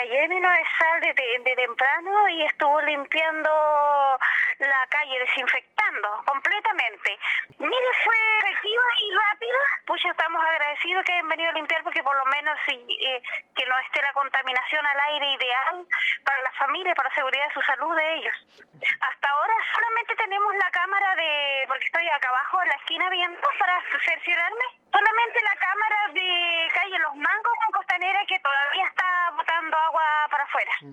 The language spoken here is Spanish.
Ayer vino de sal de temprano y estuvo limpiando la calle, desinfectando completamente. Mire, fue efectiva y rápida. Pues estamos agradecidos que hayan venido a limpiar porque por lo menos que no esté la contaminación al aire ideal para la familia, para la seguridad de su salud de ellos. Hasta ahora solamente tenemos la cámara porque estoy acá abajo en la esquina viendo para cerciorarme, solamente la cámara de calle Los Mangos con Costanera que todavía está